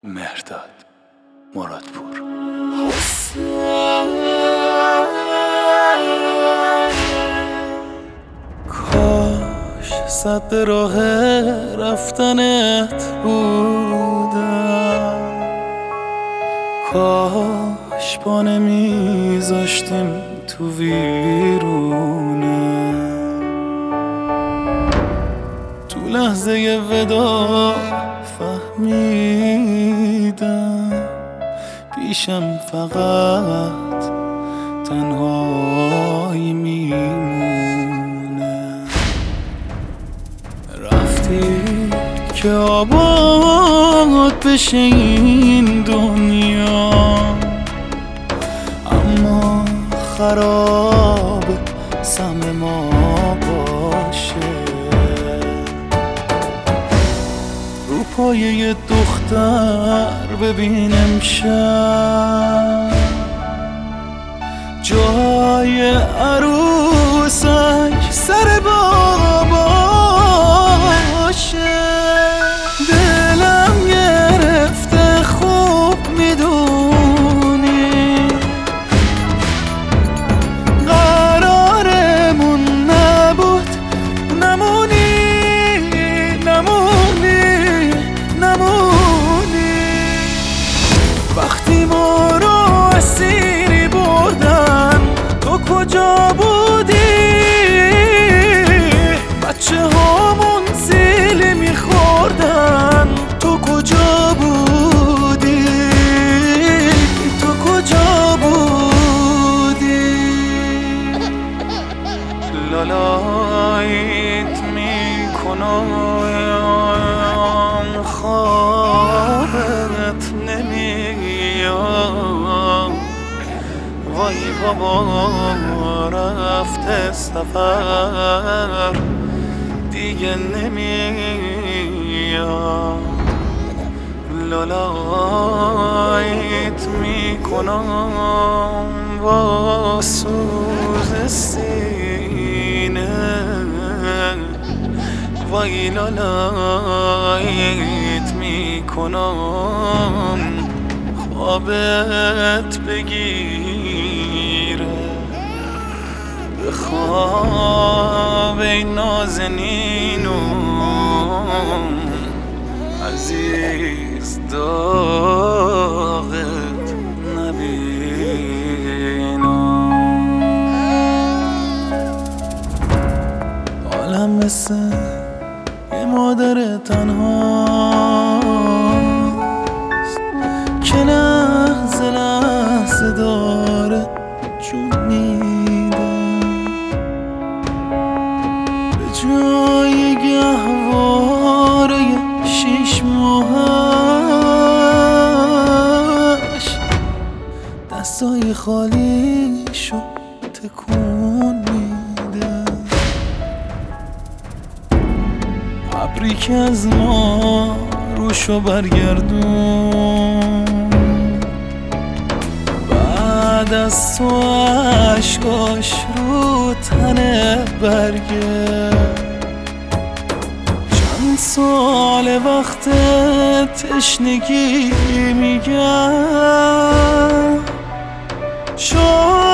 مهرداد مرادپور. کاش صد راه رفتنت بودم، کاش پا نمیذاشتیم تو ویرونه. تو لحظه ودا فهمیدم پیشم فقط تنهایی میمونه. رفتی که آباد بشه این دنیا، اما خراب سم ما باشه. رو پایه دختر ببین امشب جای عروسک سر باباشه. دلم گرفته خوب میدونی قرارمون نبود نمونی وقتی ما رو اسیری بردن تو کجا بودی؟ بچه هامون سیلی میخوردن تو کجا بودی؟ تو کجا بودی؟ لالایت میکنم خوابت نمیاد، وای بابا رفته سفر دیگه نمیاد. لالایت میکنم با سوز سینه، وای لالایت میکنم خوابت بگیره. به خواب ای نازنینم عزیز داغت نبینم. عالم مثل یه مادر تنهاست که لحظه لحظه داره جون میده. به جای گهواره 6 ماهش دستای خالیشو تکون میده. ابری که از ما روشو برگردون بعد از تو عشقاش رو تنه برگه. چند سال وقت تشنگی میگم